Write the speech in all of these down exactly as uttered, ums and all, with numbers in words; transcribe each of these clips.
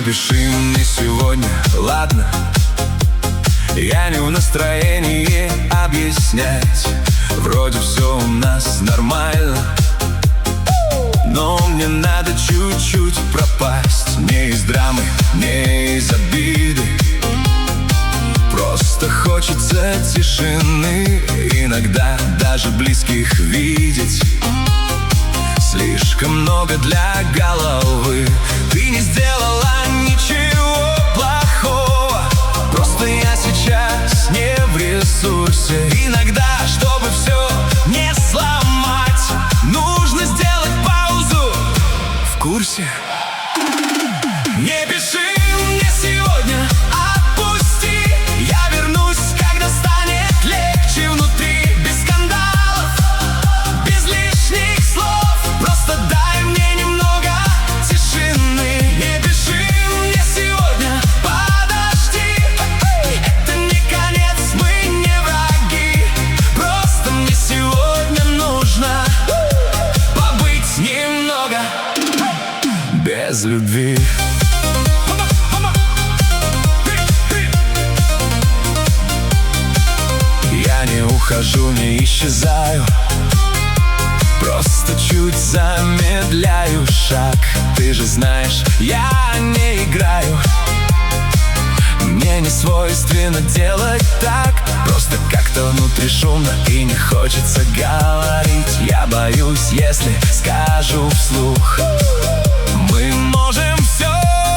пиши мне сегодня, ладно? Я не в настроении объяснять. Вроде все у нас нормально, но мне надо чуть-чуть пропасть. Не из драмы, не из обиды, просто хочется тишины. Иногда даже близких видеть слишком много для головы. Ты не сделала ничего плохого, просто я сейчас не в ресурсе. Иногда, чтобы все не сломать, нужно сделать паузу. В курсе? Не пиши мне сегодня, отпусти. Я вернусь, когда станет легче внутри. Без скандалов, без лишних слов, просто дай мне немного тишины. Не пиши мне сегодня, подожди. Это не конец, мы не враги. Просто мне сегодня нужно побыть немного без любви. Я не ухожу, не исчезаю, просто чуть замедляю шаг. Ты же знаешь, я не играю, мне не свойственно делать так. Просто как-то внутри шумно и не хочется говорить. Я боюсь, если скажу вслух, мы можем все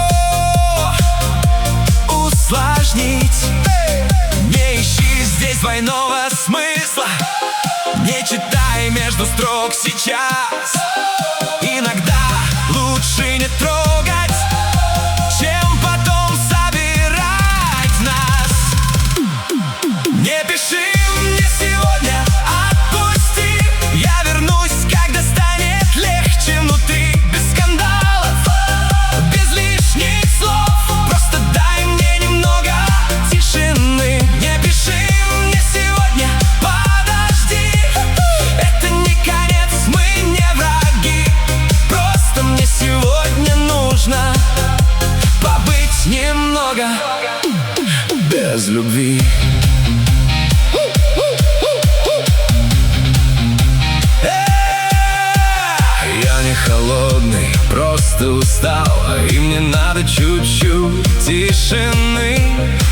усложнить. Не ищи здесь двойного смысла, не читай между строк сейчас. Иногда лучше не трогать, чем потом собирать нас. Не пиши мне сегодня, отпусти. Я вернусь, когда станет легче внутри. Без скандалов, без лишних слов, просто дай мне немного тишины. Не пиши мне сегодня, подожди. Это не конец, мы не враги. Просто мне сегодня нужно побыть немного без любви. Я не холодный, просто устал, и мне надо чуть-чуть тишины.